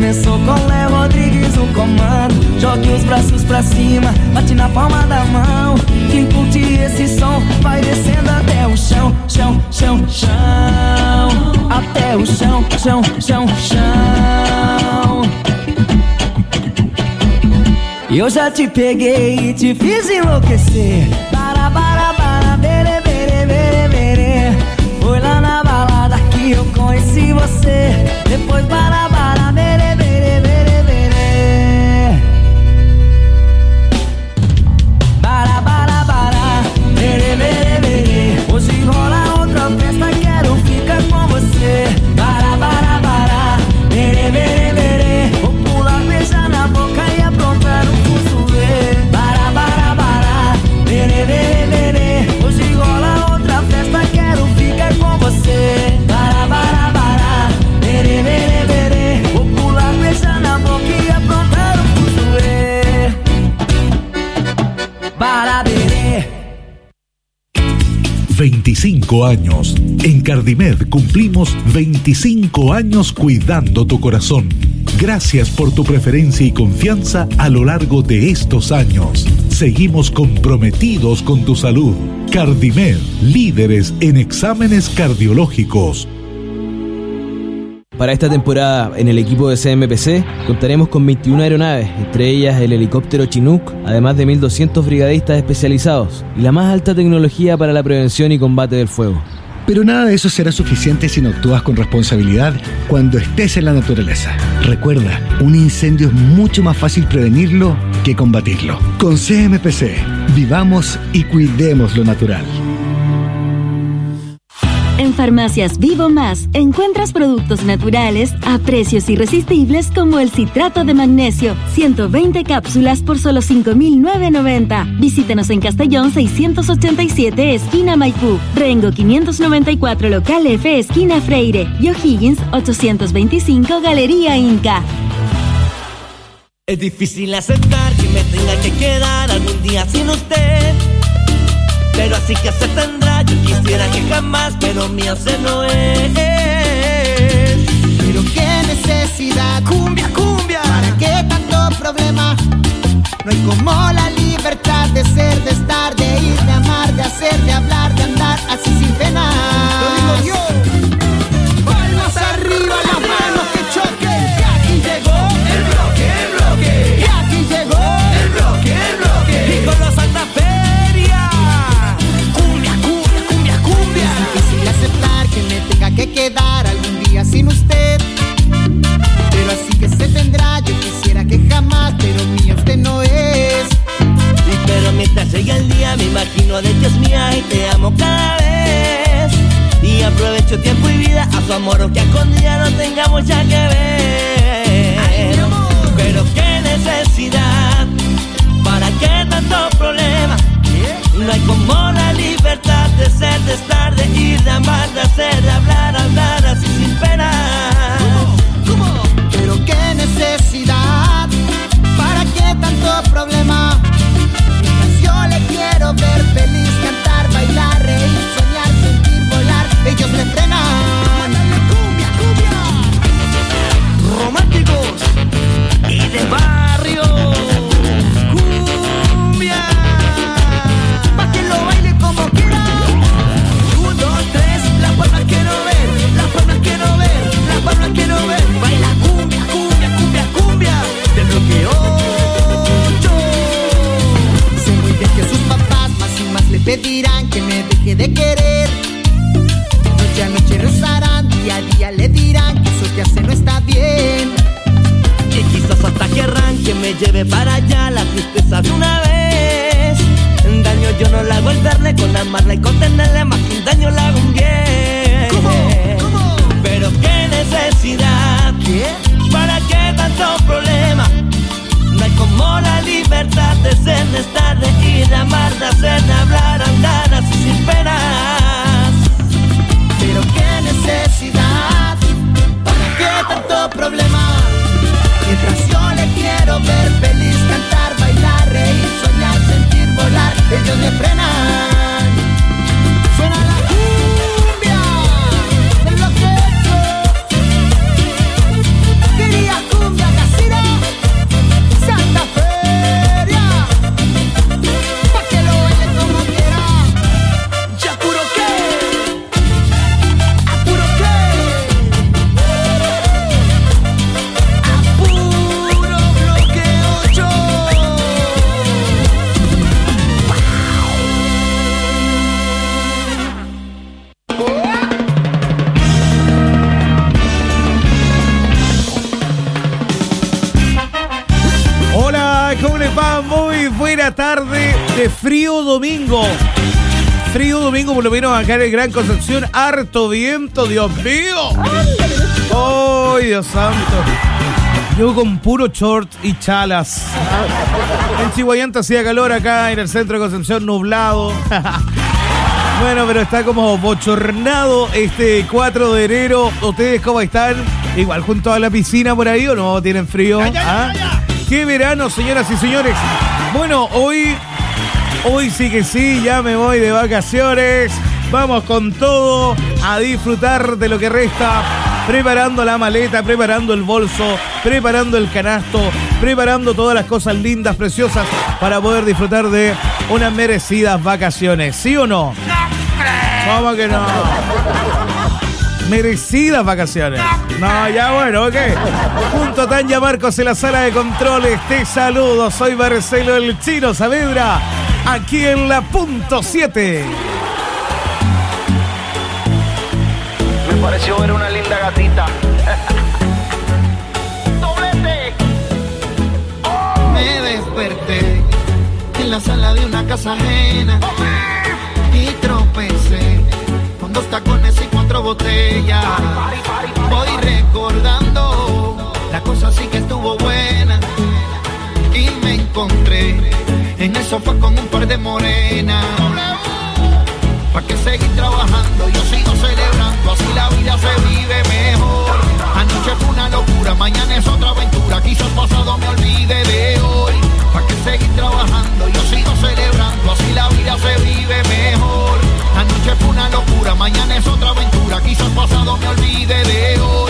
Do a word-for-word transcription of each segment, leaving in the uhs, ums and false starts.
Começou com Léo Rodrigues no comando. Jogue os braços pra cima, bate na palma da mão. Quem curte esse som vai descendo até o chão, chão, chão, chão. Até o chão, chão, chão, chão. Eu já te peguei e te fiz enlouquecer. Bara, bara, bara, bere, bere, bere, bere. Foi lá na balada que eu conheci você. Depois bara, bara, bere, bere, bere, bere. Bara, bara, bara, bere, bere, bere. Hoje rola outra festa, quero ficar com você. Bara, bara, bara, bere, bere, bere. Vou pular, beijar na boca e aprontar um fuzuê. Bara, bara, bara, bere, bere, bere. Hoje rola outra festa, quero ficar com você. Bara, bara, bara, bere, bere, bere. Vou pular, beijar na boca e aprontar um fuzuê. Bara, bere. veinticinco años. En Cardimed cumplimos veinticinco años cuidando tu corazón. Gracias por tu preferencia y confianza a lo largo de estos años. Seguimos comprometidos con tu salud. Cardimed, líderes en exámenes cardiológicos. Para esta temporada, en el equipo de C M P C, contaremos con veintiuna aeronaves, entre ellas el helicóptero Chinook, además de mil doscientos brigadistas especializados y la más alta tecnología para la prevención y combate del fuego. Pero nada de eso será suficiente si no actúas con responsabilidad cuando estés en la naturaleza. Recuerda, un incendio es mucho más fácil prevenirlo que combatirlo. Con C M P C, vivamos y cuidemos lo natural. En Farmacias Vivo Más encuentras productos naturales a precios irresistibles como el citrato de magnesio, ciento veinte cápsulas por solo cinco mil novecientos noventa. Visítanos en Castellón seiscientos ochenta y siete, esquina Maipú, Rengo quinientos noventa y cuatro, local F, esquina Freire, y O'Higgins ochocientos veinticinco, Galería Inca. Es difícil aceptar que me tenga que quedar algún día sin usted, pero así que se tendrá. Yo quisiera que jamás, pero mío se no es. Pero qué necesidad, cumbia, cumbia. ¿Para qué tanto problema? No hay como la libertad de ser, de estar, de ir, de amar, de hacer, de hablar, de andar así sin pena. Lo digo yo. Palmas arriba, las manos que choquen. Y aquí llegó el bloque, el bloque. Y aquí llegó el bloque, el bloque. Y con los Santa Feria. Cumbia, cumbia, cumbia, cumbia. Es difícil aceptar que me tenga que quedar algún día sin usted, pero así que se tendrá. Yo quisiera que jamás, pero mía usted no es. Y pero mientras llegue el día me imagino de que es mía y te amo cada vez. Y aprovecho tiempo y vida a su amor, aunque con día no tengamos ya que ver. Ay, mi amor. Pero qué necesidad, ¿para qué tanto problema? No hay como la libertad de ser, de estar, de ir, de amar, de hacer, de hablar, hablar así sin pena. ¿Cómo? ¿Cómo? Pero qué necesidad, ¿para qué tanto problema? Mientras yo le quiero ver feliz, cantar, bailar, reír, soñar, sentir, volar, ellos me frenan. Cumbia, cumbia. Románticos y de barrio. Cumbia. Pa' que lo baile como quiera. Un, dos, tres, las palmas quiero ver, las palmas quiero ver, las palmas quiero ver. Baila cumbia, cumbia, cumbia, cumbia. Del bloque ocho. Sé muy bien que sus papás más y más le pedirán que me deje de querer. Noche a noche rezarán, día a día le dirán que eso que hace no está bien. Que quizás hasta querrán que me lleve para allá la tristeza de una vez. Daño yo no le hago el verle, con amarla y contenerle, más que un daño le hago un bien. ¿Cómo? ¿Cómo? Pero qué necesidad, ¿Qué? ¿para qué tanto problema? No hay como la libertad de ser, de estar, de ir, de amar, de hacer, de hablar, andar así sin penas. Pero qué necesidad, ¿para qué tanto problema? Mientras yo le quiero ver feliz, cantar, bailar, reír, soñar, sentir, volar, ellos me frenan. Suena la cumbia, de lo que he hecho. Quería cumbia. fría tarde de frío domingo. Frío domingo, por lo menos acá en el Gran Concepción. Harto viento, Dios mío. ¡Ay, Dios santo! Yo con puro short y chalas. En Chihuayante hacía calor, acá en el centro de Concepción nublado. Bueno, pero está como bochornado este cuatro de enero. ¿Ustedes cómo están? Igual junto a la piscina por ahí, ¿o no? ¿Tienen frío? Ya, ya, ¿Ah? ya, ya. ¡Qué verano, señoras y señores! Bueno, hoy, hoy sí que sí, ya me voy de vacaciones. Vamos con todo a disfrutar de lo que resta. Preparando la maleta, preparando el bolso, preparando el canasto, preparando todas las cosas lindas, preciosas, para poder disfrutar de unas merecidas vacaciones. ¿Sí o no? ¿Cómo que no? Merecidas vacaciones. No, ya bueno, ok. Junto a Tanya Marcos en la sala de controles, te saludo. Soy Marcelo el Chino Saavedra, aquí en la punto siete. Me pareció ver una linda gatita. ¡Doblete! Oh. Me desperté en la sala de una casa ajena y tropecé con dos tacones y cuatro botellas. Voy recordando, la cosa sí que estuvo buena y me encontré en el sofá con un par de morenas. ¿Pa' qué seguir trabajando? Yo sigo celebrando, así la vida se vive mejor. Anoche fue una locura, mañana es otra aventura. Quizás pasado me olvide de hoy. ¿Pa' qué seguir trabajando? Yo sigo celebrando, así la vida se vive mejor. Anoche fue una locura, mañana es otra aventura. Quizás pasado me olvide de hoy.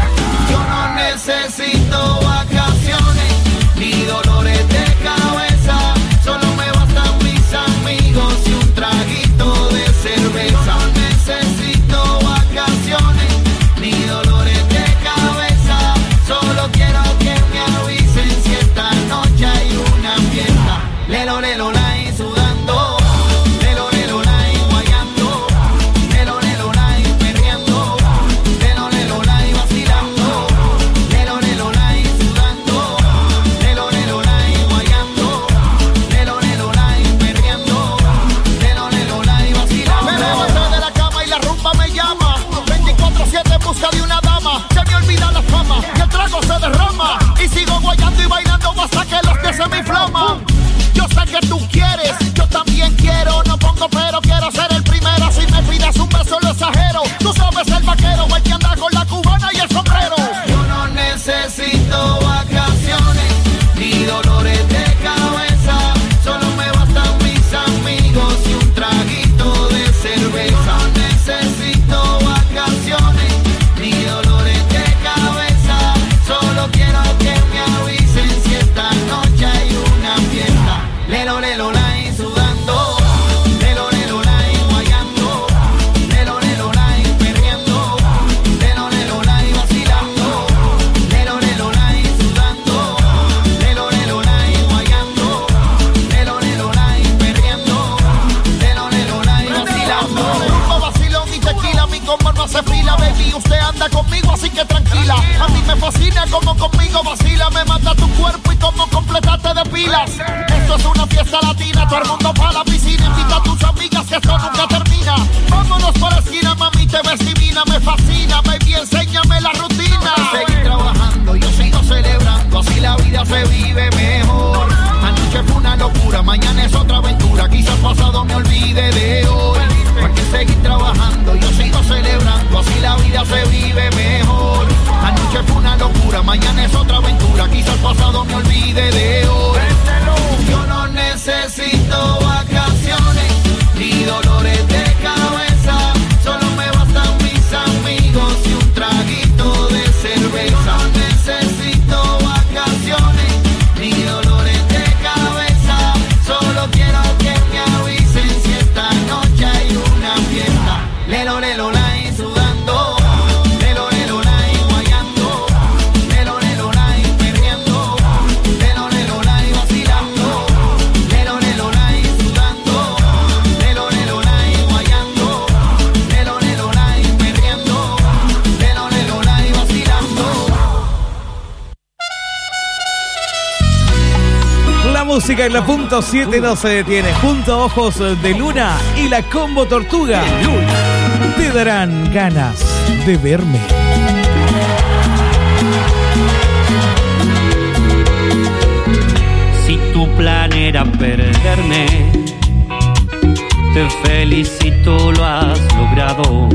Yo no necesito vacaciones ni dolores de cabeza. Solo me bastan mis amigos y un traguito de cerveza. No necesito vacaciones ni dolores de cabeza. Solo quiero que me avisen si esta noche hay una fiesta. Lelo, lelo, lai, sudando. Lelo, lelo, lai, guayando. Lelo, lelo, lai, perreando. Lelo, lelo, lai, vacilando. Lelo, lelo, lai, sudando. Lelo, lelo, lai, guayando. Lelo, lelo, lai, perreando. Lelo, lelo, lai, vacilando. Me levanté de la cama y la rumba me llama. veinticuatro siete en busca de una dama. Se me olvida la fama y el trago se derrama. Y sigo guayando y bailando hasta que los pies se me inflaman. Yo sé que tú quieres, yo también quiero. No pongo pero, quiero ser el primero. Si me pides un beso lo exagero. Tú sabes el vaquero, el que anda con la cubana y el sombrero. Yo no necesito vacaciones ni dolores de cabeza. Solo me bastan mis amigos y un traguito de cerveza. No necesito vacaciones ni dolores de cabeza. Solo quiero que me avisen si esta noche hay una fiesta. Lelo, lelo, lai, sudando. Lelo, lelo, lai, guayando. Lelo, lelo, lai, perreando. Lelo, lelo, lai, vacilando. Lelo, lelo, lai, sudando. Lelo, lelo, lai, guayando. Lelo, lelo, lai, perreando. Lelo, lelo, lai, vacilando. Rumba, vacilón y tequila, mi combo no hace fila, baby. Usted anda conmigo, así que tranquila. A mí me fascina como conmigo vacila. Me mata tu cuerpo y como completaste de pilas. Esto es una fiesta latina, todo el mundo pa' la piscina. Invita a tus amigas que esto nunca termina. Vámonos por la esquina, mami, te ves divina. Me fascina, baby, enséñame la rutina. Seguir trabajando, yo sigo celebrando. Así la vida se vive mejor. Anoche fue una locura, mañana es otra aventura. Quizás pasado me olvide de hoy. ¿Para qué seguir trabajando? Yo sigo celebrando. Así la vida se vive mejor. Anoche fue una locura, mañana es otra aventura. Quizás pasado me olvide de hoy. Yo no necesito vacaciones ni dolores de cabeza. Solo me bastan mis amigos y un traguito de cerveza. No necesito vacaciones ni dolores de cabeza. Solo quiero que me avisen si esta noche hay una fiesta. Lelo, lelo, lai, sudando. Lelo, lelo, lai, guayando. Lelo, lelo, lai, perreando. Lelo, lelo, lai, vacilando. Lelo, lelo, lai, sudando. Lelo, lelo, lai, guayando. Lelo, lelo, lai, perreando. Lelo, lelo, lai, vacilando. La música música en la punto siete no se detiene. Junto a Ojos de Luna y la Combo Tortuga te darán ganas de verme. Si tu plan era perderme, te felicito, lo has logrado.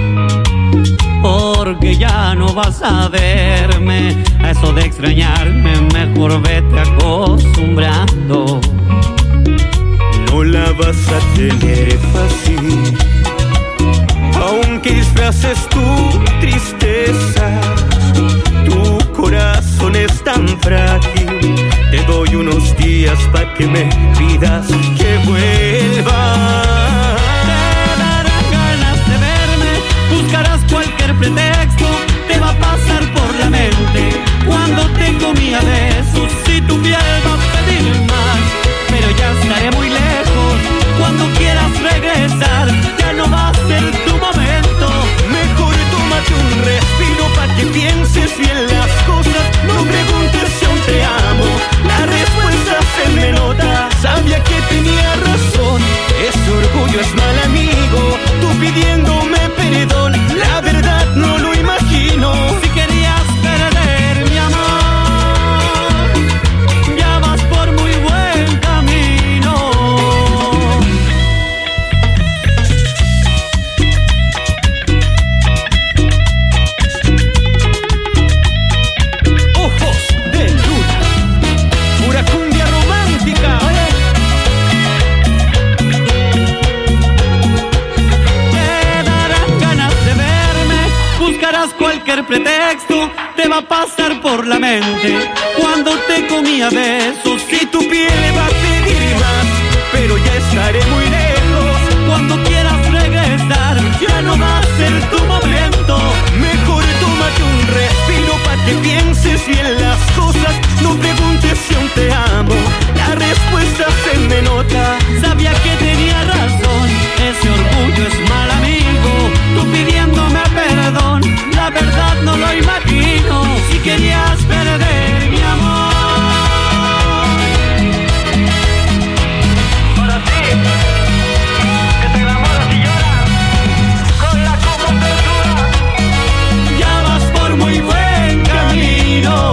Porque ya no vas a verme, a eso de extrañarme, mejor vete acostumbrando. No la vas a tener fácil, aunque disfraces tu tristeza. Tu corazón es tan frágil, te doy unos días para que me pidas que vuelva. Buscarás cualquier pretexto, te va a pasar por la mente cuando te comía besos. Si tu piel va a pedir más, pero ya estaré muy lejos. Cuando quieras regresar, ya no va a ser tu momento. Mejor tómate un respiro pa' que pienses bien las cosas. No preguntes si aún te amo, la respuesta se me nota. Sabía que tenía razón, ese orgullo es mal amigo. Tú pidiéndome perdón, la verdad no lo imagino. Si querías perder mi amor, ya vas por muy buen camino. Ojos de Luna, pura cumbia romántica. Buscarás cualquier pretexto, te va a pasar por la mente cuando te comía besos. Si tu piel va a pedir más, pero ya estaré muy lejos. Cuando quieras regresar, ya no va a ser tu momento. Mejor tómate un respiro pa' que pienses bien las cosas. No preguntes si aún te amo, la respuesta se me nota. Sabía que tenía razón, ese orgullo es mal amigo. Tú pidiéndome perdón, la verdad no lo imagino. Si querías perder mi amor, Ahora sí, que te enamoras y lloras con la Combo Tortuga. ya vas por muy buen camino.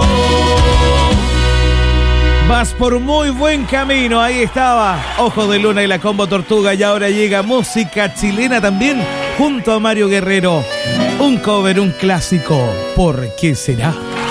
Vas por muy buen camino, ahí estaba Ojos de Luna y la Combo Tortuga. Y ahora llega música chilena también, junto a Mario Guerrero. Un cover, un clásico. ¿Por qué será?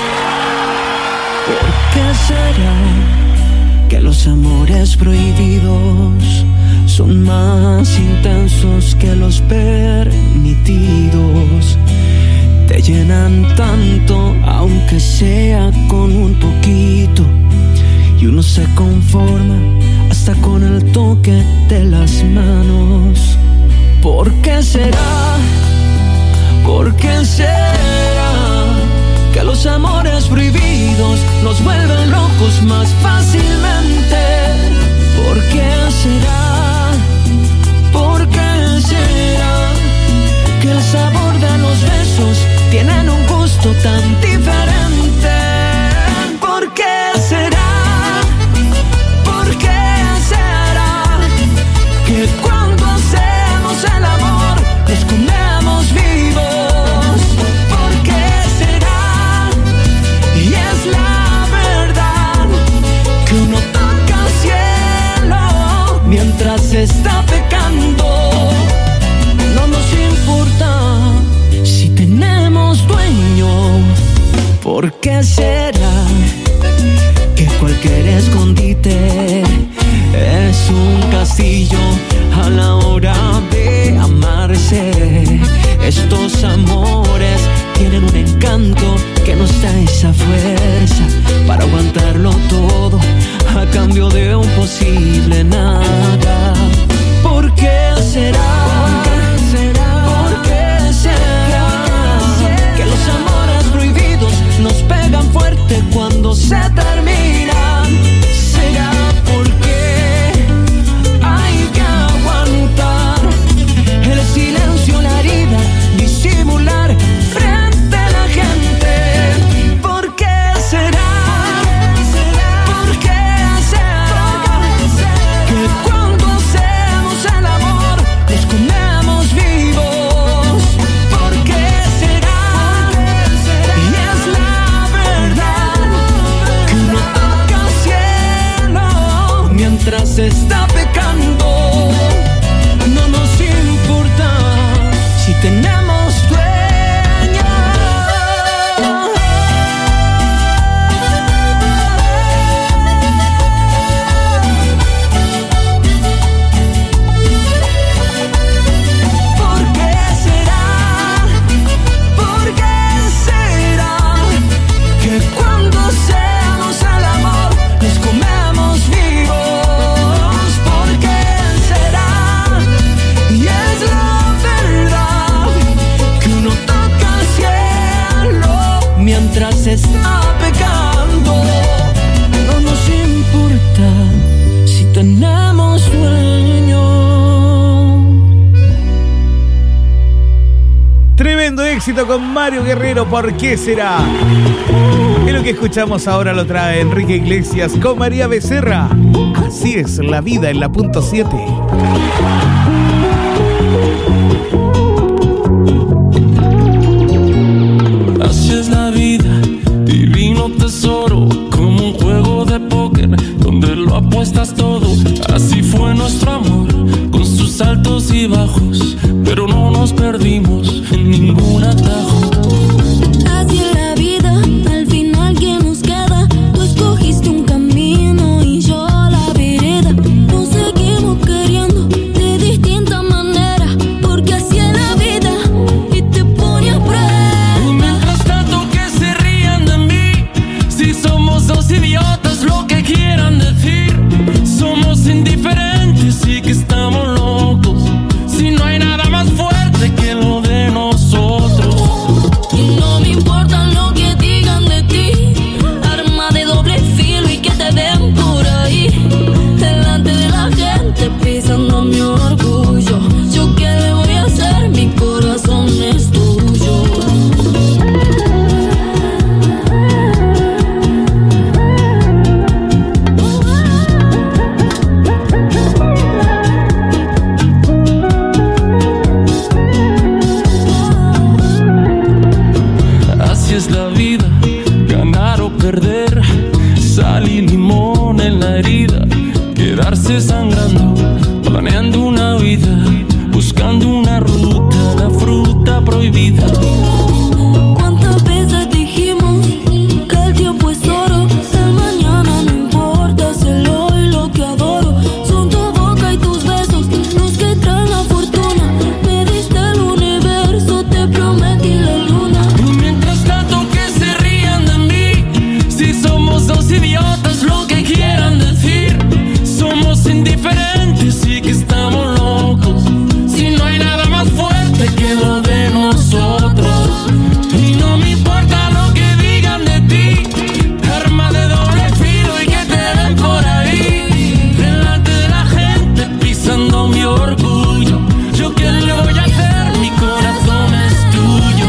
¿Por qué será que los amores prohibidos son más intensos que los permitidos? Te llenan tanto, aunque sea con un poquito, y uno se conforma hasta con el toque de las manos. ¿Por qué será? ¿Por qué será que los amores prohibidos nos vuelven locos más fácilmente? ¿Por qué será? ¿Por qué será que el sabor de los besos tienen un gusto tan diferente? ¿Por qué será? ¿Por qué será que cuando hacemos el amor nos comemos vivos? ¿Por qué será? Y es la verdad que uno toca el cielo mientras está pecando. No nos importa si tenemos dueño. ¿Por qué será que cualquier escondite es un castillo a la hora de amarse? Estos amores tienen un encanto que nos da esa fuerza para aguantarlo todo a cambio de un posible nada. ¿Por qué será? ¿Por qué será que los amores prohibidos nos pegan fuerte cuando se terminan? ¿Será porque hay que aguantar el silencio, la herida, disimular se está pecando. No nos importa si tenemos sueño. Tremendo éxito con Mario Guerrero, ¿por qué será? Y lo que escuchamos ahora lo trae Enrique Iglesias con María Becerra. Así es la vida en la punto siete. Así es la vida, divino tesoro, como un juego de póker donde lo apuestas todo. Así fue nuestro amor, con sus altos y bajos, pero no nos perdimos en ningún atajo. Así es la vida, al final que nos queda, tú escogiste un camino y yo la vereda. Nos seguimos queriendo de distinta manera, porque así es la vida y te pone a prueba. Y mientras tanto que se rían de mí, si somos dos idiotas, lo que quieran decir, somos indiferentes y que estamos locos, si no hay nada más fuerte que lo de nosotros. Y no me importa lo que digan de ti, arma de doble filo y que te ven por ahí, delante de la gente pisando mi orgullo. ¿Yo qué le voy a hacer? Mi corazón es tuyo. Así es la vida, ganar o perder, sal y limón en la herida, quedarse sangrando, planeando una vida, buscando una ruta, la fruta prohibida. ¿Cuántas veces dijimos que el tiempo es oro? El mañana no importa, es el hoy lo que adoro. Son tu boca y tus besos los que traen la fortuna. Me diste el universo, te prometí la luna. Y mientras tanto que se rían de mí, si somos dos idiotas, lo que quieran decir, somos indiferentes y que estamos locos, si no hay nada más fuerte que lo de nosotros. Y no me importa lo que digan de ti, arma de doble filo y que te den por ahí, delante de la gente pisando mi orgullo. ¿Yo qué le voy a hacer? Mi corazón es tuyo.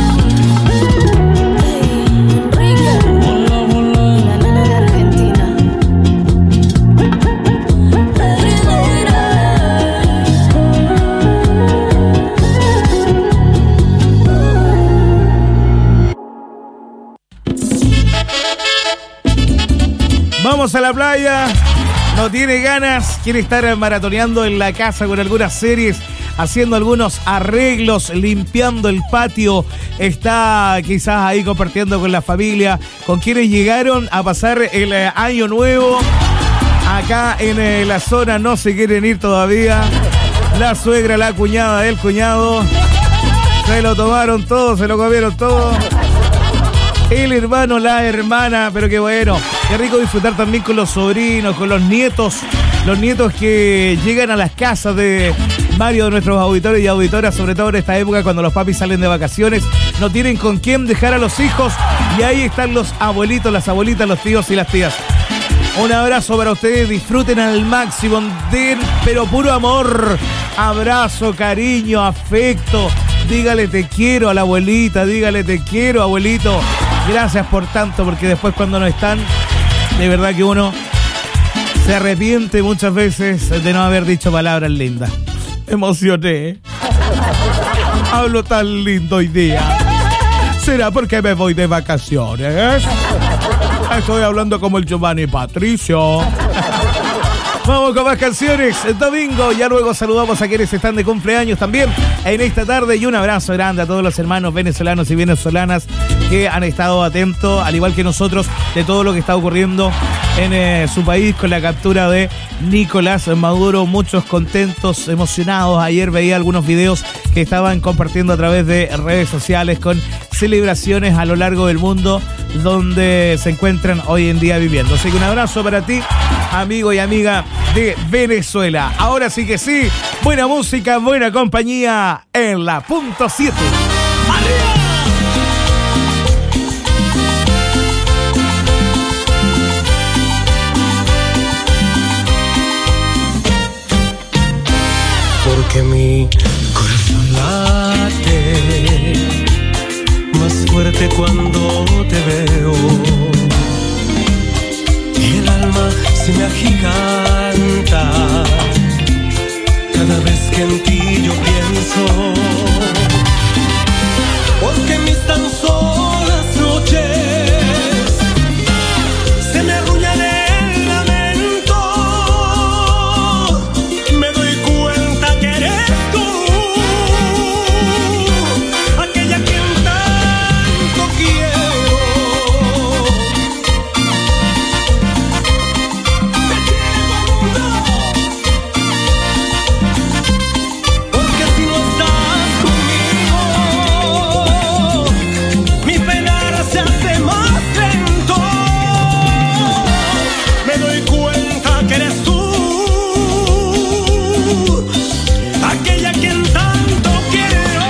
Hola, hola. La nena de Argentina. Vamos a la playa, no tiene ganas, quiere estar maratoneando en la casa con algunas series, haciendo algunos arreglos, limpiando el patio, está quizás ahí compartiendo con la familia, con quienes llegaron a pasar el eh, año nuevo. Acá en eh, la zona no se quieren ir todavía. La suegra, la cuñada, el cuñado, se lo tomaron todo, se lo comieron todo. El hermano, la hermana, pero qué bueno, qué rico disfrutar también con los sobrinos, con los nietos, los nietos que llegan a las casas de varios de nuestros auditores y auditoras, sobre todo en esta época cuando los papis salen de vacaciones, no tienen con quién dejar a los hijos y ahí están los abuelitos, las abuelitas, los tíos y las tías. Un abrazo para ustedes, disfruten al máximo, den pero puro amor, abrazo, cariño, afecto, dígale te quiero a la abuelita, dígale te quiero abuelito. Gracias por tanto, porque después cuando no están, de verdad que uno se arrepiente muchas veces de no haber dicho palabras lindas. Me emocioné. Hablo tan lindo hoy día. ¿Será porque me voy de vacaciones? Estoy hablando como el Giovanni Patricio. Vamos con más canciones. Domingo, ya luego saludamos a quienes están de cumpleaños también en esta tarde y un abrazo grande a todos los hermanos venezolanos y venezolanas que han estado atentos, al igual que nosotros, de todo lo que está ocurriendo en eh, su país con la captura de Nicolás Maduro. Muchos contentos, emocionados. Ayer veía algunos videos que estaban compartiendo a través de redes sociales con celebraciones a lo largo del mundo donde se encuentran hoy en día viviendo. Así que un abrazo para ti, amigo y amiga de Venezuela. Ahora sí que sí, buena música, buena compañía en la punto siete. ¡Arriba! porque mi corazón late más fuerte cuando te veo. Y el alma se me agiganta cada vez que en ti yo pienso. Porque mis tan solas noches se me arrullan el lamento. Me doy cuenta que eres tú, aquella quien tanto quiero. Porque si no estás conmigo, mi penar se hace más lento. Me doy cuenta que eres tú, aquella quien tanto quiero.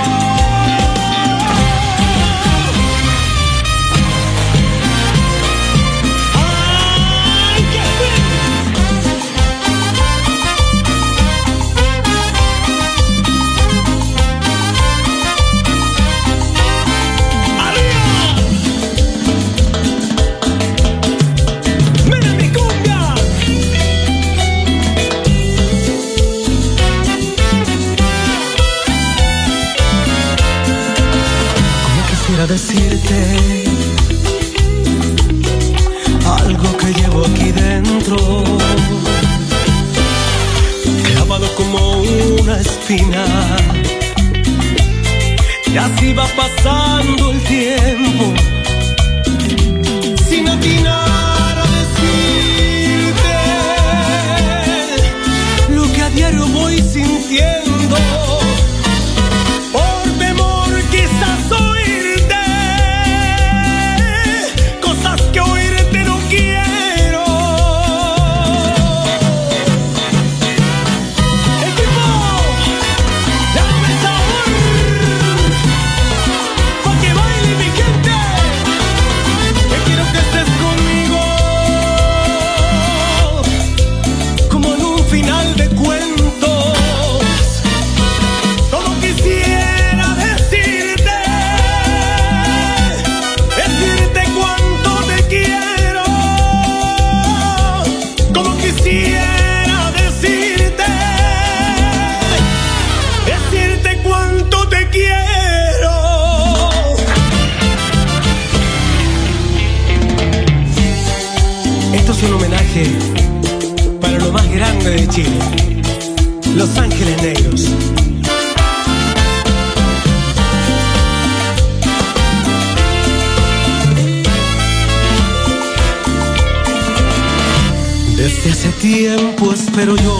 Ay, que sí. ¡Mira mi cumbia! Como quisiera decirte algo que llevo aquí dentro, clavado como una espina. Y así va pasando el tiempo sin atinar a decirte lo que a diario voy sintiendo. Por temor quizás oírte cosas que oírte no quiero. Equipo, dame sabor pa' que baile mi gente. Que quiero que estés conmigo como en un final de cuentos. Como quisiera decirte, decirte cuánto te quiero. Como quisiera decirte, decirte cuánto te quiero. Esto es un homenaje para lo más grande de Chile, Los Ángeles Negros. Desde hace tiempo espero yo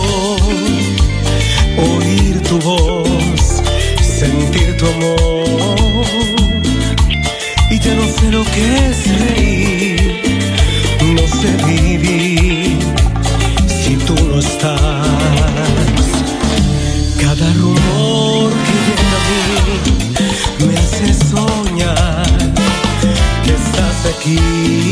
oír tu voz, sentir tu amor. Y ya no sé lo que es reír, no sé vivir si tú no estás. Cada rumor que llega a mí me hace soñar que estás aquí.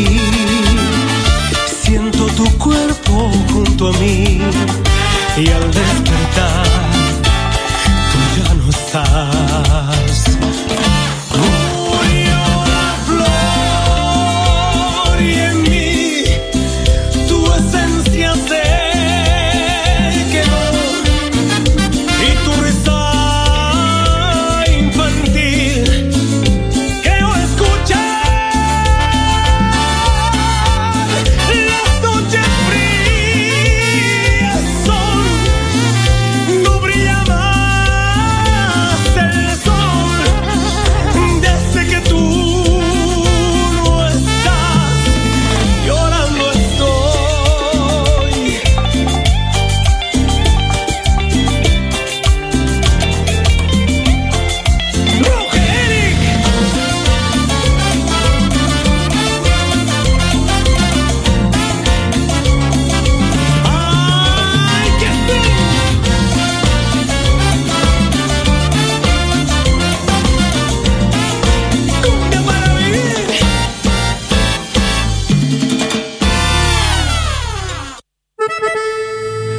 Siento tu cuerpo junto a mí y al despertar tú ya no estás. Murió la flor y en mí tu esencia se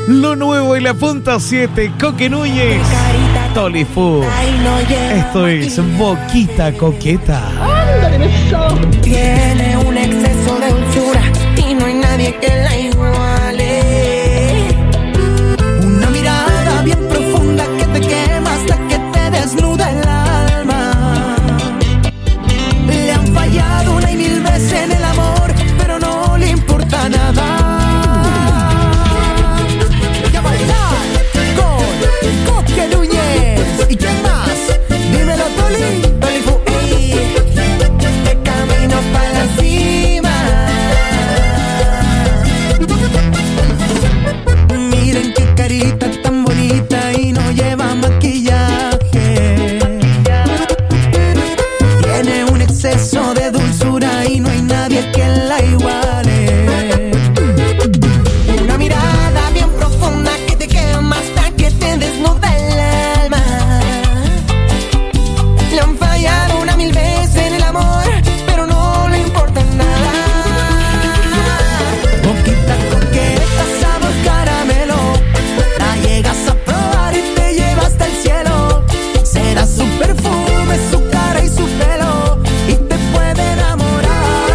Lo nuevo en la punta siete, Coque Núñez, Tolifú. Esto es Boquita Coqueta. Tiene un exceso de dulzura y no hay nadie que la iguale. Una mirada bien profunda que te quema hasta que te desnuda el alma. Le han fallado una y mil veces en el amor, pero no le importa nada. Y a bailar con Coque Núñez. ¿Y quién más? Dímelo, Toli. Toli Fu, ey. De camino para la cima. Miren qué carita tan bonita y no lleva maquillaje. Tiene un exceso de dulzura y no hay nadie que la iguale. Una mirada bien profunda que te quema hasta que te desnuda el alma. Le han fallado una mil veces en el amor, pero no le importa nada. Boquita coqueta, sabor caramelo. La llegas a probar y te lleva hasta el cielo. Será su perfume, su cara y su pelo, y te puede enamorar.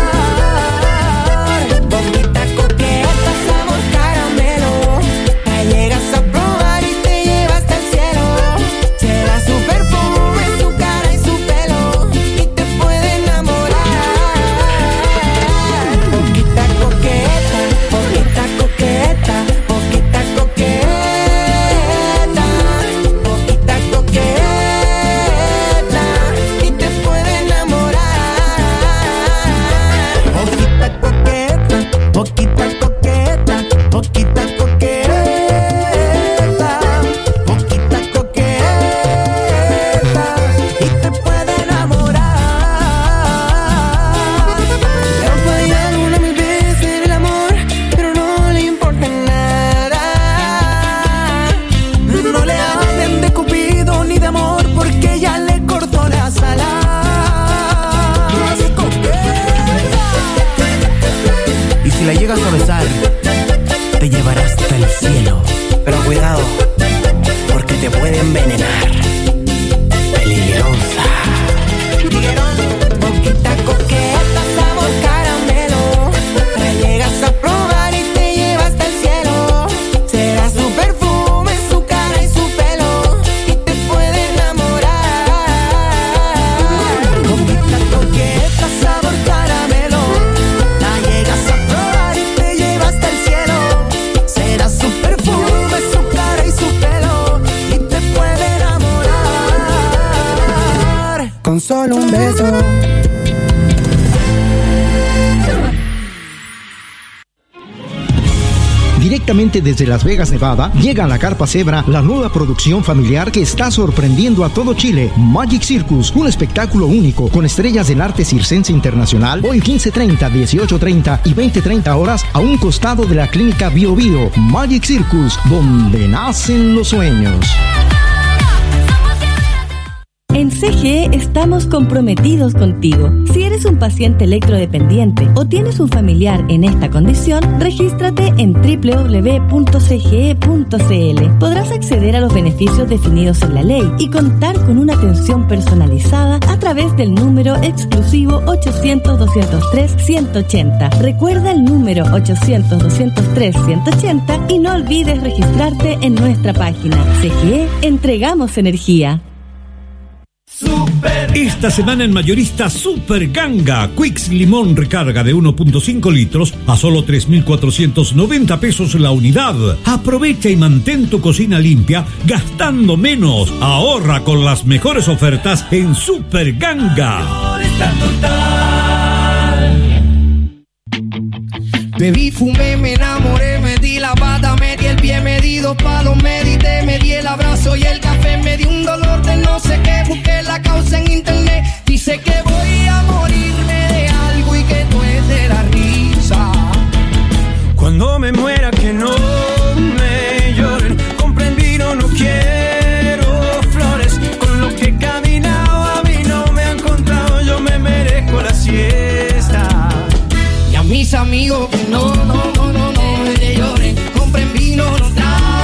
Boquita coqueta, sabor caramelo. La llegas a probar y te lleva hasta el cielo. Será su perfume, su cara y su pelo, y te puede enamorar. Boquita coqueta, boquita coqueta, boquita coqueta, boquita coqueta, y te puede enamorar. Boquita coqueta, boquita coqueta, boquita coqueta, boquita coqueta, y te puede enamorar. Le han fallado una mil veces en el amor, pero no le importa nada. No le hablen de Cupido ni de amor, porque ya le cortó las alas. Y si la llegas a besar, te llevará hasta el cielo. Pero cuidado, porque te puede envenenar. Peligrosa. Boquita coqueta, sabor caramelo. La llegas a probar y te lleva hasta el cielo. Será su perfume, su cara y su pelo, y te puede enamorar. Boquita coqueta, sabor caramelo. La llegas a probar y te lleva hasta el cielo. Será su perfume, su cara y su pelo, y te puede enamorar con solo un beso. Directamente desde Las Vegas, Nevada, llega a la Carpa Zebra la nueva producción familiar que está sorprendiendo a todo Chile. Magic Circus, un espectáculo único con estrellas del arte circense internacional, hoy quince treinta, dieciocho treinta y veinte treinta horas a un costado de la clínica Bio Bio. Magic Circus, donde nacen los sueños. En C G E estamos comprometidos contigo. Si eres un paciente electrodependiente o tienes un familiar en esta condición, regístrate en doble u doble u doble u punto c g e punto c l. Podrás acceder a los beneficios definidos en la ley y contar con una atención personalizada a través del número exclusivo ochocientos, doscientos tres, ciento ochenta. Recuerda el número ochocientos, doscientos tres, ciento ochenta y no olvides registrarte en nuestra página. C G E, entregamos energía. Esta semana en mayorista Super Ganga, Quicks Limón recarga de uno punto cinco litros a solo tres mil cuatrocientos noventa pesos la unidad. Aprovecha y mantén tu cocina limpia gastando menos. Ahorra con las mejores ofertas en Super Ganga. Bebí, fumé, me enamoré, me di la pata, me di el pie, me di dos palos, medité, me di el abrazo y el café, me di un dolor de no sé qué, busqué la causa en internet, dice que voy a morirme de algo y que tú es de la risa. Cuando me muera que no me lloren, comprendí, no, no quiero flores, con lo que he caminado a mí no me han contado, yo me merezco la siesta. Y a mis amigos que no, no, no, no, no me lloren, compren vino, no traen.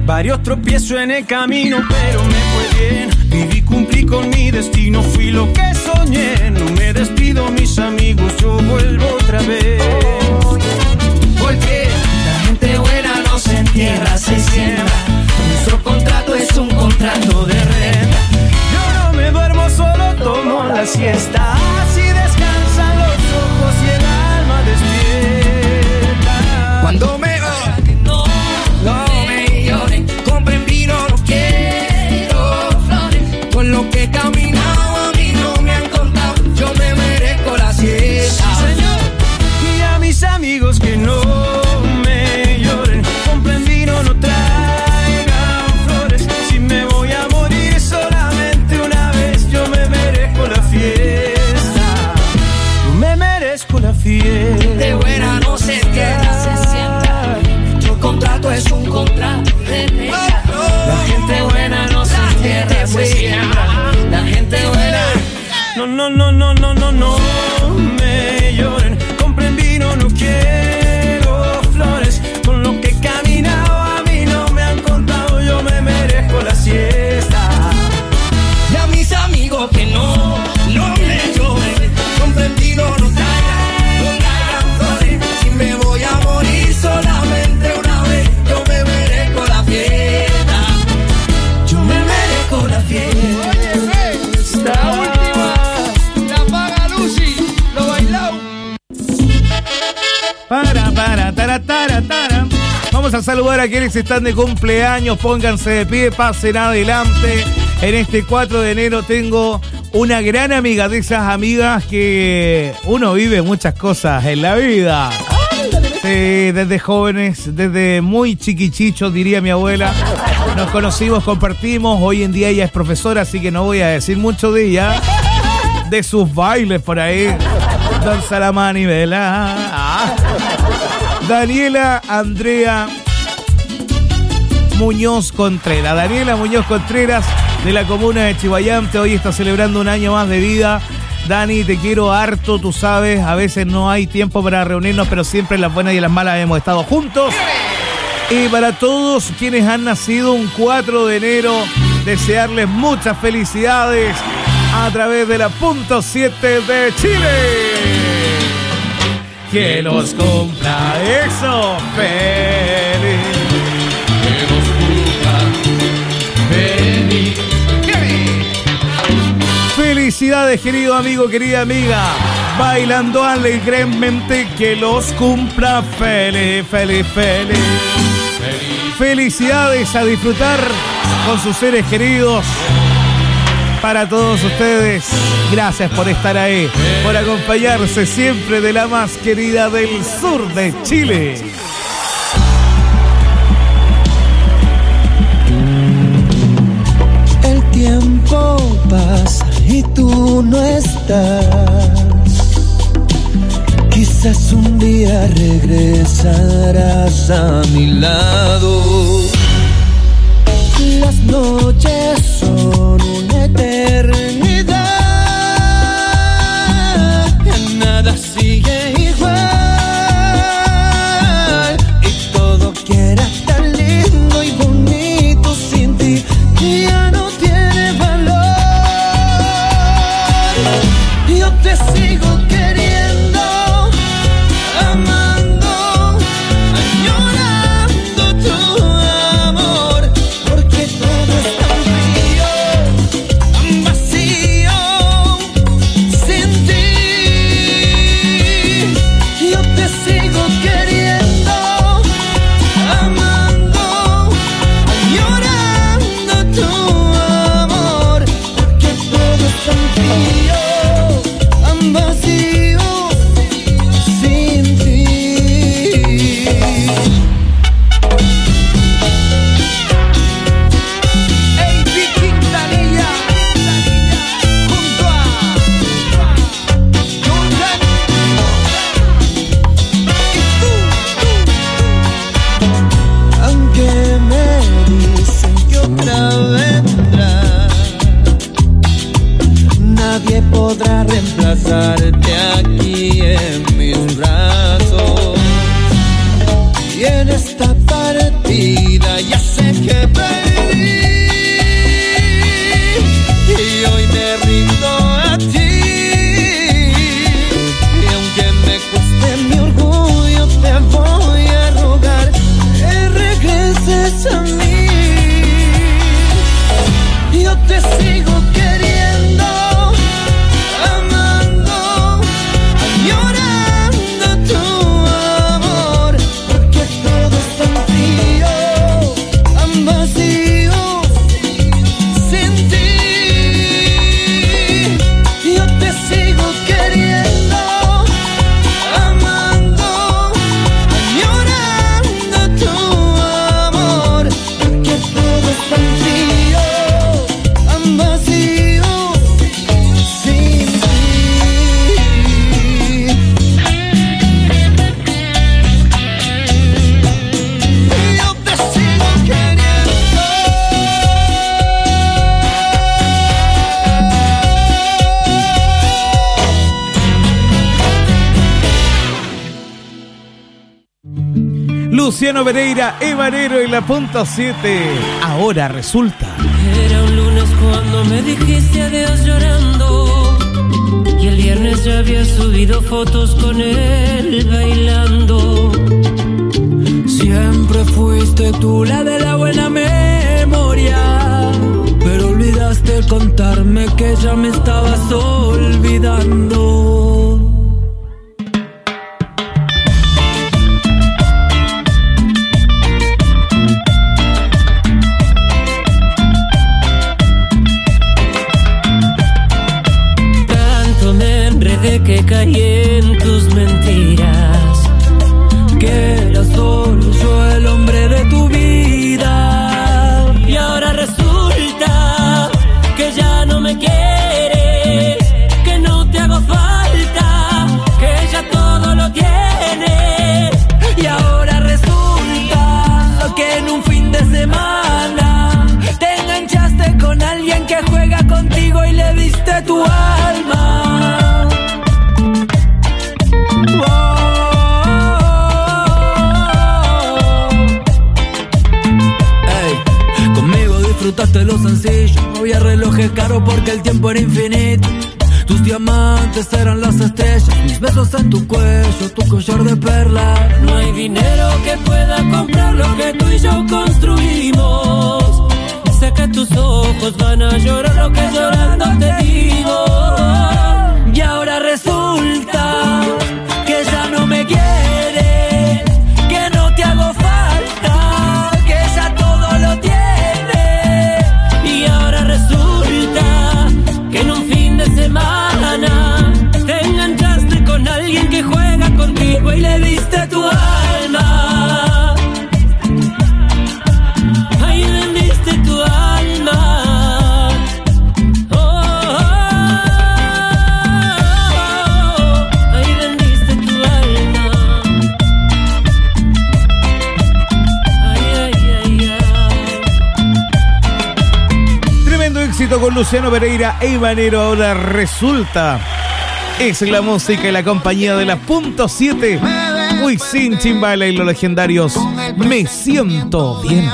Varios tropiezos en el camino, pero me fue bien. Viví, cumplí con mi destino, fui lo que soñé. No me despido, mis amigos, yo vuelvo otra vez. Porque la gente buena no se entierra, se siembra. Nuestro contrato es un contrato de renta. Yo no me duermo, solo tomo la siesta. Así descansan los ojos y el alma despierta. Cuando me no, no me lloren, compren vino, no quiero flores. Con lo que he caminado a mí no me han contado, yo me merezco la siesta. Sí, señor. Y a mis amigos que no me lloren, compren vino, no traigan flores. Si me voy a morir solamente una vez, yo me merezco la fiesta. Yo me merezco la fiesta. De buena no se queda, se sienta. Nuestro contrato es un contrato de renta. La gente buena no se entierra, se siembra. La gente buena. No, no, no, no, no, no, no me lloren. Compren vino, no quiero flores. Con lo que he caminado a mí no me han contado, yo me merezco la siesta. Y a mis amigos que no, no me lloren, compren vino, no traigan, no traigan flores. Si me voy a morir solamente una vez, yo me merezco la fiesta. Yo me merezco la fiesta. La última, la paga Lucy, lo bailao. Para, para, tara, tara, tara. Vamos a saludar a quienes están de cumpleaños. Pónganse de pie, pasen adelante. En este cuatro de enero tengo una gran amiga, de esas amigas que uno vive muchas cosas en la vida. Sí, desde jóvenes, desde muy chiquichichos, diría mi abuela. Nos conocimos, compartimos. Hoy en día ella es profesora, así que no voy a decir mucho de ella. De sus bailes por ahí. Danza la manivela. Ah. Daniela Andrea Muñoz Contreras. Daniela Muñoz Contreras, de la comuna de Chihuayante. Hoy está celebrando un año más de vida. Dani, te quiero harto, tú sabes, a veces no hay tiempo para reunirnos, pero siempre en las buenas y en las malas hemos estado juntos. Y para todos quienes han nacido un cuatro de enero, desearles muchas felicidades a través de la punto siete de Chile. Que los cumpla eso, feliz. Que los cumpla feliz. Felicidades, querido amigo, querida amiga. Bailando alegremente, que los cumpla feliz, feliz, feliz. Felicidades, a disfrutar con sus seres queridos. Para todos ustedes, gracias por estar ahí, por acompañarse siempre de la más querida del sur de Chile. El tiempo pasa y tú no estás. Quizás un día regresarás a mi lado. Las noches son una eternidad. Ya nada sigue igual. Y todo que era tan lindo y bonito sin ti ya no tiene valor. Yo te sigo queriendo, amando, añorando tu amor, porque todo es tan frío, tan vacío sin ti. Yo te sigo queriendo, amando, añorando tu amor, porque todo es tan frío, tan vacío sin ti. Hey, Vicky Quintanilla, junto a Jordan. Y tú, tú. Aunque me dicen que otra vendrá, nadie podrá reemplazarte aquí en mis brazos. Y en esta partida vida, ya sé que perdí y hoy me rindo a ti. Y aunque me cueste mi orgullo, te voy a rogar que regreses a mí. Yo te sigo queriendo, amando, llorando tu amor, porque todo es tan frío, tan vacío, sin ti. Yo te sigo queriendo, amando, llorando tu amor, porque todo es tan frío, tan vacío, sin ti. Yo te sigo queriendo. Luciano Pereira, Ebanero en la punto siete. Ahora resulta. Era un lunes cuando me dijiste adiós llorando, y el viernes ya había subido fotos con él bailando. Siempre fuiste tú la de la buena memoria, pero olvidaste contarme que ya me estabas olvidando. Tanto me enredé que caí en tus mentiras, que era solo yo el hombre de tu vida. Y ahora resulta que ya no me quieres, que no te hago falta, que ya todo lo tienes. Y ahora resulta que en un fin de semana te enganchaste con alguien que juega contigo y le diste tu alma. Ey, conmigo disfrutaste lo sencillo, no había relojes caros porque el tiempo era infinito. Tus diamantes eran las estrellas, mis besos en tu cuello, tu collar de perlas. No hay dinero que pueda comprar lo que tú y yo construimos. Sé que tus ojos van a llorar lo que llorando te digo. Y ahora resulta que ya no me quieres, que no te hago falta, que ya todo lo tienes. Y ahora resulta que en un fin de semana te enganchaste con alguien que juega contigo y le diste tu alma. Ahí vendiste tu alma. Oh, oh, oh. Ahí vendiste tu alma. Ay, ay, ay, ay. Tremendo éxito con Luciano Pereira, Ebanero. Ahora resulta. Es la música y la compañía de la punto siete. Wisin, Chimbala y los legendarios. Me siento bien.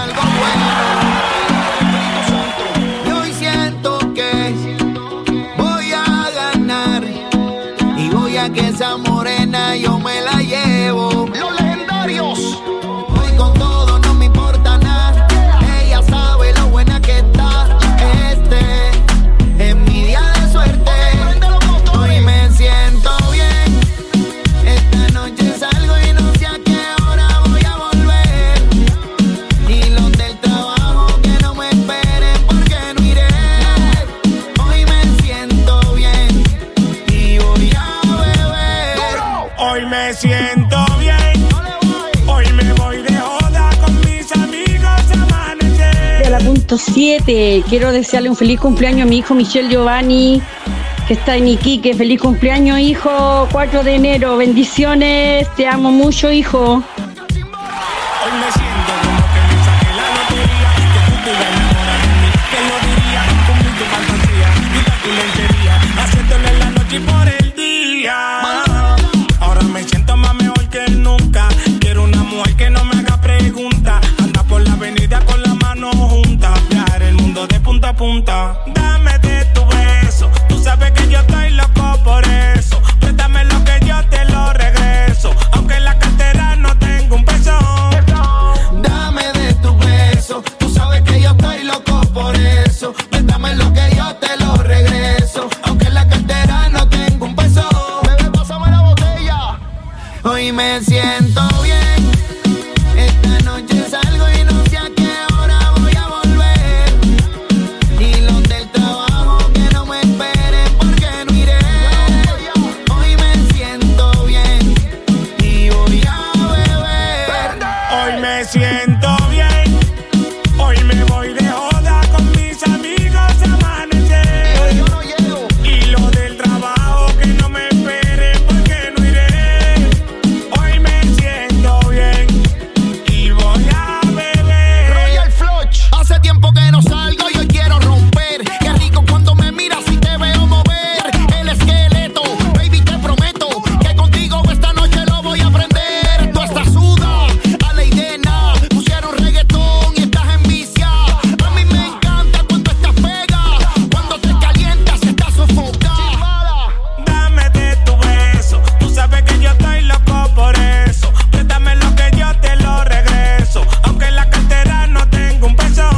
Y hoy siento que voy a ganar y voy a que esa morena yo me la llevo. Los legendarios. Hoy con todo no me importa nada. Ella sabe lo buena que está. Este es mi día de suerte. Hoy me siento bien. Esta noche salgo y no sé a qué hora voy a volver. Y los del trabajo que no me esperen porque no iré. Hoy me siento bien y voy a beber. Hoy me siento bien. Hoy me voy de joda con mis amigos a amanecer. De la punto siete, quiero desearle un feliz cumpleaños a mi hijo Michel Giovanni, que está en Iquique. Feliz cumpleaños, hijo, cuatro de enero. Bendiciones, te amo mucho, hijo. Hoy me siento como que me saqué la lotería, que tú te enamoras de mí, que lo diría, cumplir tu fantasía, quita tu lencería, haciéndole la noche y por el día. Ahora me siento más mejor que nunca, quiero una mujer que no me haga preguntas, anda por punta. Dame de tu beso, tú sabes que yo estoy loco por eso. Préstame lo que yo te lo regreso, aunque en la cartera no tengo un peso. Dame de tu beso, tú sabes que yo estoy loco por eso. Préstame lo que yo te lo regreso, aunque en la cartera no tengo un peso. Bebé, pásame la botella. Hoy me siento bien. Esta noche salgo y no sé a qué hora voy a volver. Y los del trabajo que no me esperen porque no iré. Hoy me siento bien y voy a beber. Hoy me siento bien. Hoy me voy de joda con mis amigos a amanecer. Yo no llego. Y los del trabajo que no me esperen porque no iré. Hoy me siento bien y voy a beber. Royal Flush. Hace tiempo que no salgo y hoy quiero romper. Qué rico cuando me miras y te veo mover el esqueleto. Baby, te prometo que contigo esta noche lo voy a prender. Tú estás suda, a la idena. Pusieron reggaetón y estás en vicia. A mí me encanta cuando estás pega, cuando te calientas estás sofocada. Dame de tu beso, tú sabes que yo estoy loco por eso. Préstame lo que yo te lo regreso, aunque en la cartera no tengo un peso.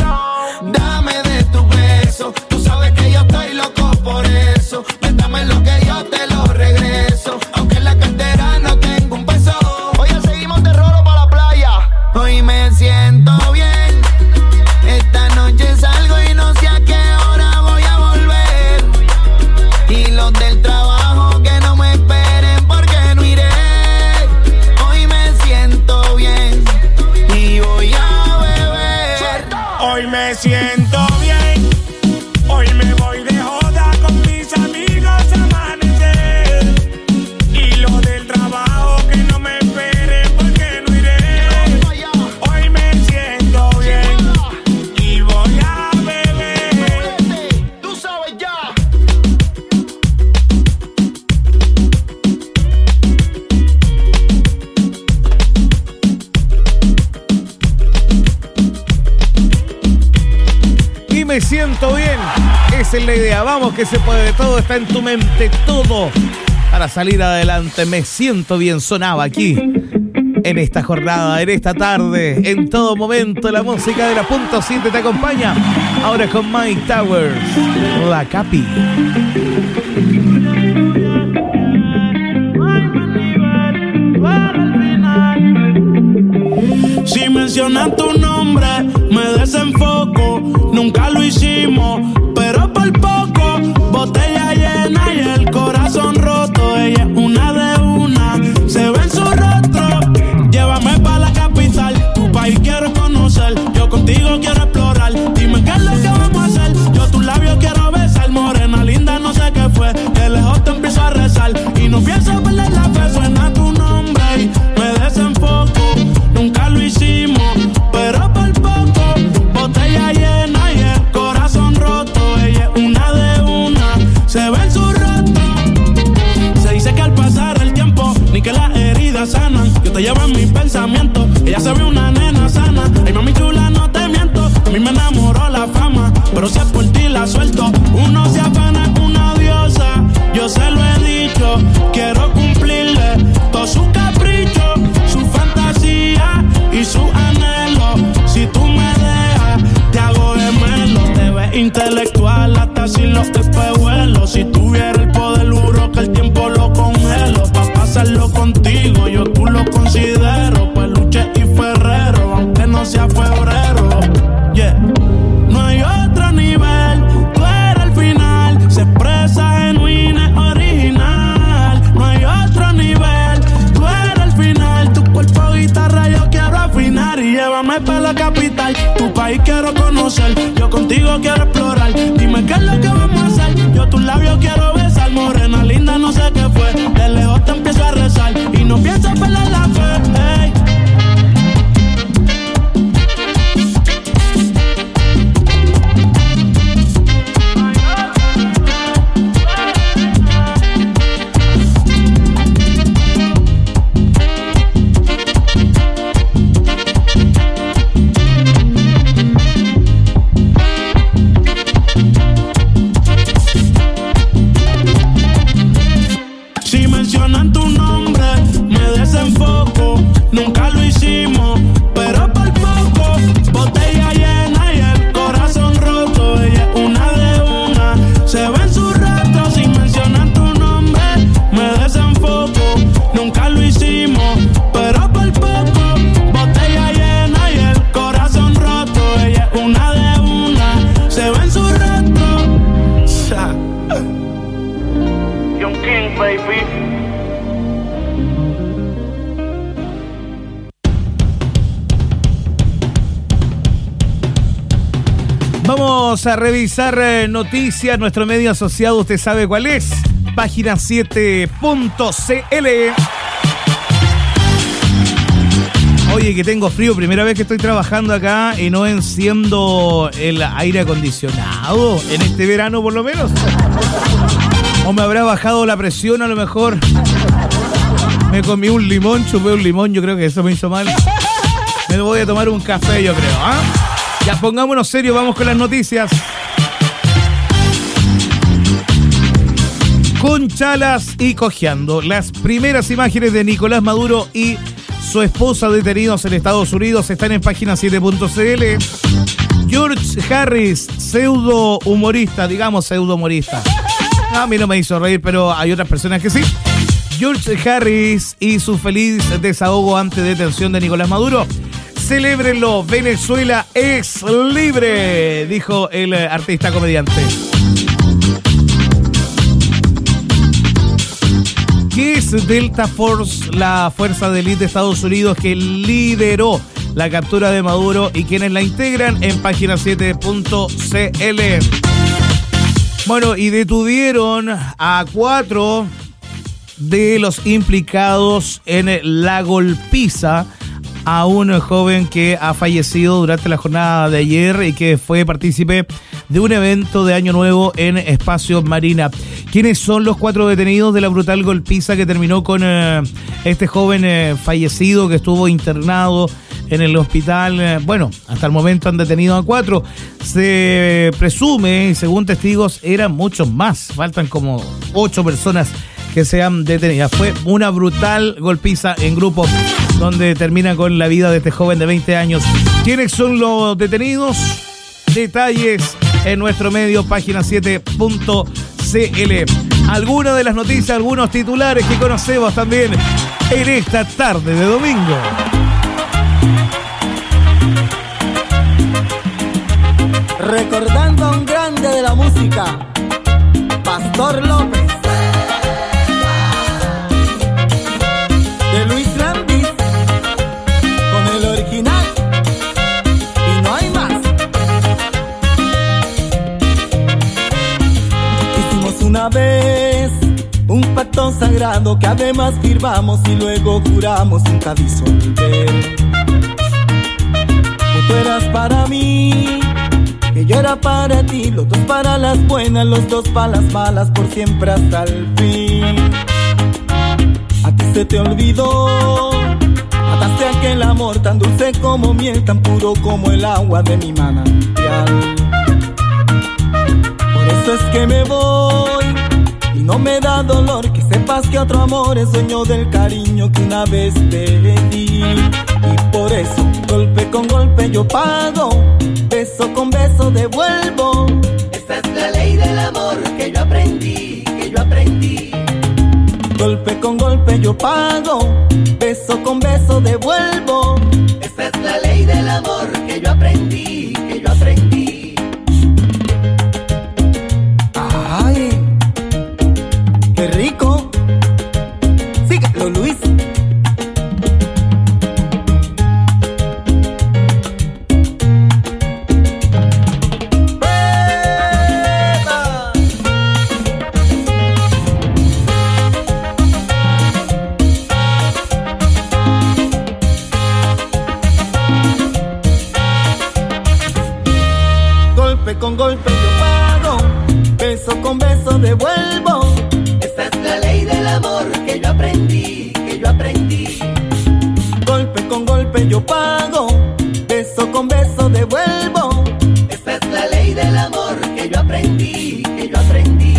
Dame de tu beso, tú sabes que yo estoy loco por eso. Préstame lo que yo te lo regreso, aunque en la cartera no tengo un peso. Oye, seguimos de rolo para la playa. Hoy me siento bien. Esta noche salgo y no sé a qué hora voy a volver. Y los del trabajo que no me esperen porque no iré. Hoy me siento bien y voy a beber. Hoy me siento bien. Hoy me voy de joda con mis amigos a amanecer. Y los del trabajo que no me esperen porque no iré. Hoy me siento bien y voy a beber. Tú sabes ya. Y me siento bien. Esa es la idea. Vamos que se puede. Todo está en tu mente. Todo para salir adelante. Me siento bien. Sonaba aquí. En esta jornada, en esta tarde, en todo momento, la música de la punto siete te acompaña. Ahora con Mike Towers. La Capi. Si mencionas tu nombre, me desenfoco. Nunca lo hicimos, pero por poco. Botella llena y el corazón roto. Ella es una de una, se ve en su rostro. Llévame pa' la capital, tu país quiero conocer. Yo contigo quiero explorar. Dime qué es lo que vamos a hacer. Yo tus labios quiero besar. Morena linda, no sé qué fue. De lejos te empiezo a rezar. Y no pienso perder la fe. Suena tu nombre y me desenfoco. Nunca lo hicimos, pero por poco. Botella llena y el corazón roto. Ella es una de una, se ve en su rostro. Se dice que al pasar el tiempo, ni que las heridas sanan. Yo te llevo en mis pensamientos. Ella se ve una nena sana. Ay, mami chula, no te miento. A mí me enamoró la fama, pero si es por ti la suelto. Uno se afana con una diosa. Yo se lo he dicho. Quiero cumplirle todos sus caprichos, su fantasía y su anhelo. Si tú me dejas, te hago gemelo. Te ves intelectual hasta sin los espejuelos. Si tuviera el poder, juro que el tiempo lo congelo. Pa' pasarlo contigo, yo tú lo considero. Peluche y Ferrero, aunque no sea febrero. Yeah. No hay otro nivel, tú eres el final. Se expresa genuina, es original. No hay otro nivel, tú eres el final. Tu cuerpo guitarra yo quiero afinar. Y llévame pa' la capital, tu país quiero conocer. Yo contigo quiero explorar. Dime qué es lo que vamos a hacer. Yo tus labios quiero besar. Morena linda, no sé qué fue. De lejos te empiezo a rezar. Y no pienso perder la fe, hey. Vamos a revisar eh, noticias. Nuestro medio asociado, usted sabe cuál es. Página siete punto c l. Oye, que tengo frío. Primera vez que estoy trabajando acá y no enciendo el aire acondicionado. En este verano, por lo menos. O me habrá bajado la presión, a lo mejor. Me comí un limón, chupé un limón. Yo creo que eso me hizo mal. Me voy a tomar un café, yo creo, ¿ah? ¿eh? Ya, pongámonos serios, vamos con las noticias. Con chalas y cojeando. Las primeras imágenes de Nicolás Maduro y su esposa detenidos en Estados Unidos están en página siete punto c l. George Harris, pseudo humorista, digamos pseudo humorista. A mí no me hizo reír, pero hay otras personas que sí. George Harris y su feliz desahogo ante detención de Nicolás Maduro. Celébrenlo, Venezuela es libre, dijo el artista comediante. ¿Qué es Delta Force, la fuerza de élite de Estados Unidos que lideró la captura de Maduro y quienes la integran? En página siete punto c l. Bueno, y detuvieron a cuatro de los implicados en la golpiza a un joven que ha fallecido durante la jornada de ayer y que fue partícipe de un evento de Año Nuevo en Espacio Marina. ¿Quiénes son los cuatro detenidos de la brutal golpiza que terminó con eh, este joven eh, fallecido que estuvo internado en el hospital? Eh, bueno, hasta el momento han detenido a cuatro. Se presume, según testigos, eran muchos más. Faltan como ocho personas que sean detenidas. Fue una brutal golpiza en grupo donde termina con la vida de este joven de veinte años. ¿Quiénes son los detenidos? Detalles en nuestro medio, página siete punto c l. Algunas de las noticias, algunos titulares que conocemos también en esta tarde de domingo. Recordando a un grande de la música, Pastor López. De Luis Landis, con el original, y no hay más. Hicimos una vez un pacto sagrado que además firmamos y luego juramos nunca disolver. Que tú eras para mí, que yo era para ti, los dos para las buenas, los dos para las malas, por siempre hasta el fin. A ti se te olvidó, mataste aquel amor tan dulce como miel, tan puro como el agua de mi manantial. Por eso es que me voy y no me da dolor que sepas que otro amor es dueño del cariño que una vez te di. Y por eso, golpe con golpe yo pago, beso con beso devuelvo. Esta es la ley del amor que yo aprendí, que yo aprendí. Golpe con golpe yo pago, beso con beso devuelvo. Esta es la ley del amor que yo aprendí, que yo aprendí. Ay, qué rico. Síguelo, Luis. Con golpe yo pago, beso con beso devuelvo. Esta es la ley del amor que yo aprendí, que yo aprendí. Golpe con golpe yo pago, beso con beso devuelvo. Esta es la ley del amor que yo aprendí, que yo aprendí.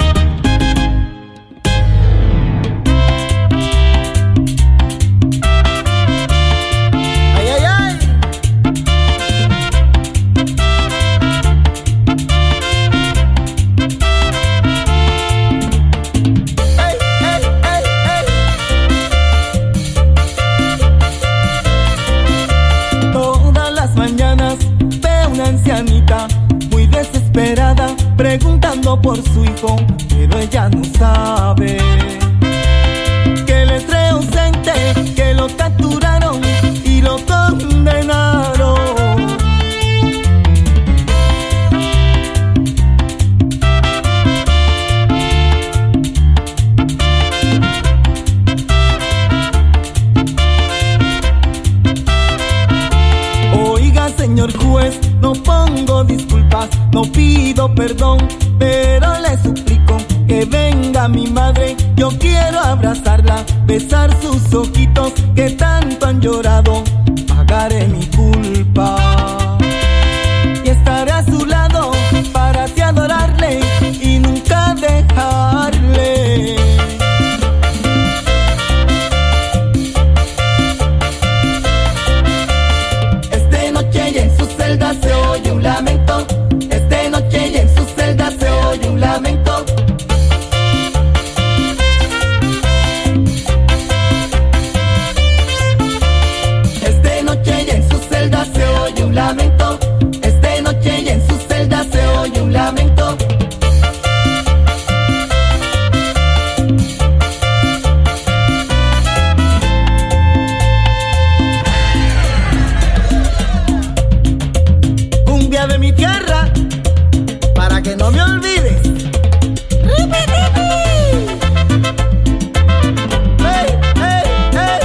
Muy desesperada, preguntando por su hijo, pero ella no sabe que él es ausente, que lo capturaron y lo condenaron. señor juez, no pongo disculpas, no pido perdón, pero le suplico que venga mi madre. Yo quiero abrazarla, besar sus ojitos que tanto han llorado. Pagaré mi culpa y estaré a su lado para así adorarle y nunca dejarle. Esta noche y en su celda se oye un lamento. Esta noche y en su celda se oye un lamento. Esta noche y en su celda se oye un lamento. Esta noche y en su celda se oye un lamento. Cumbia de mi tierra, para que no me olvides. Hey, hey, hey.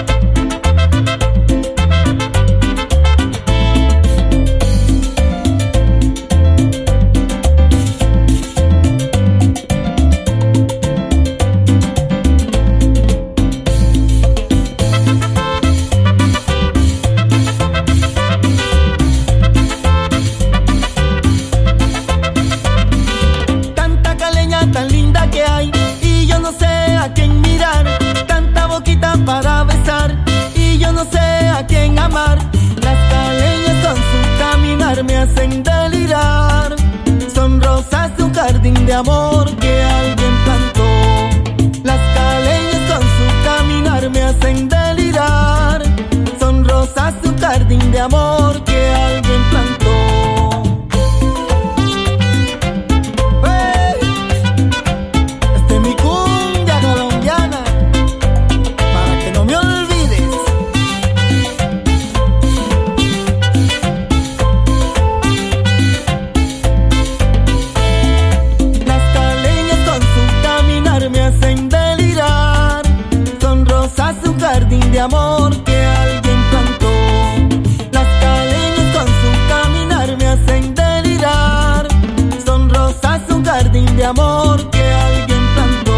Tanta caleña tan linda que hay y yo no sé a quién mirar. Tanta boquita para besar y yo no sé a quién amar. Las caleñas con su caminar me hacen delirar. Son rosas de un jardín de amor que alguien plantó. Las caleñas con su caminar me hacen delirar. Son rosas de un jardín de amor que alguien plantó. Hey, esta es mi cumbia colombiana, para que no me olvides. Las caleñas con su caminar me hacen delirar. Son rosas de un jardín de amor que alguien plantó. Las caleñas con su caminar me hacen delirar. Son rosas de un jardín de amor que alguien plantó.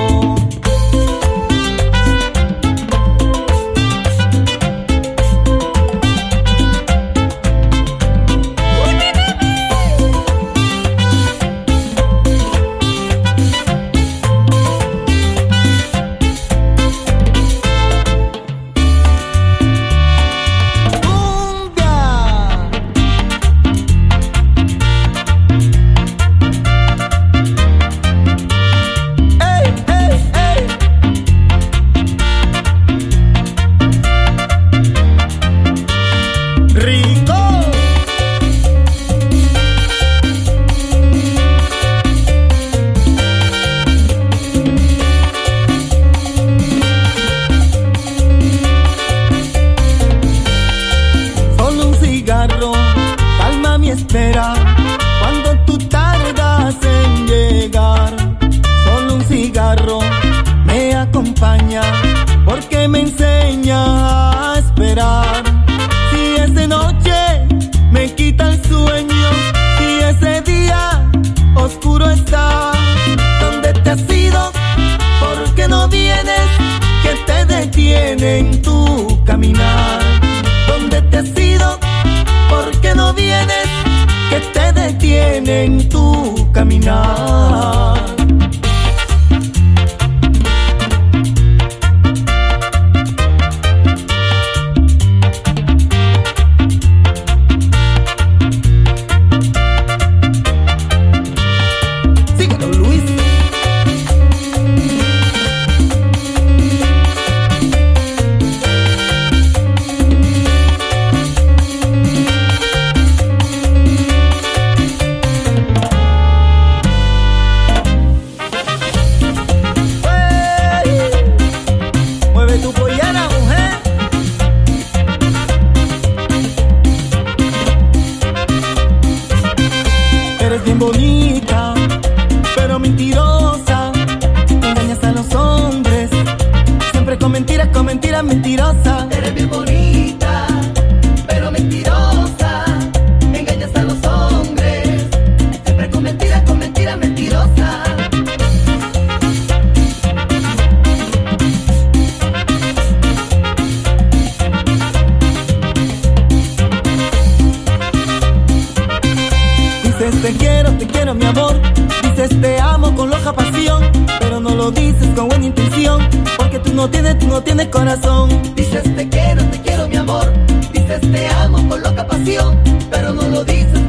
Ey, ey, ey. Rico. Solo un cigarro calma mi espera cuando tú tardas en llegar. Solo un cigarro me acompaña porque me enseña a esperar. Si es de noche me quita el sueño, si ese día oscuro está. ¿Dónde te has ido? ¿Por qué no vienes? ¿Qué te detiene en tu caminar? ¿Dónde te has ido? ¿Por qué no vienes? ¿Qué te detiene en tu caminar? Síguelo, Luis. mentiras, con mentiras mentirosas. Eres bien bonita, pero mentirosa. quiero, mi amor. Dices te amo con loca pasión, pero no lo dices con buena intención, porque tú no tienes, tú no tienes corazón. Dices te quiero, te quiero, mi amor. Dices te amo con loca pasión, pero no lo dices